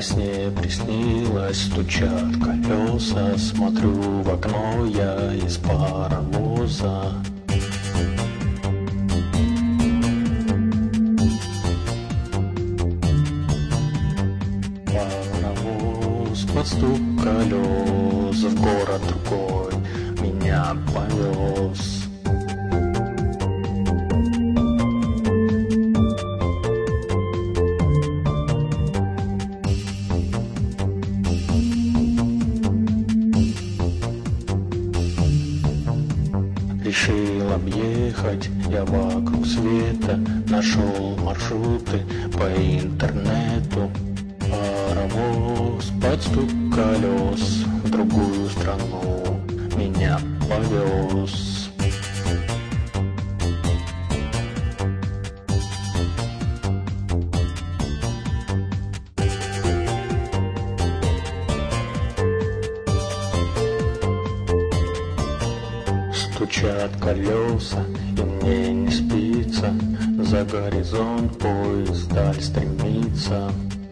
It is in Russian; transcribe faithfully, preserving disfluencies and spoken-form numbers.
сне приснилось, стучат колеса, смотрю в окно я из паровоза. Паровоз под стук колес в город другой меня повез. Решил объехать я вокруг света, нашел маршруты по интернету. Паровоз под стук колес в другую страну меня повез. Стучат колеса, и мне не спится, за горизонт поезд вдаль стремится.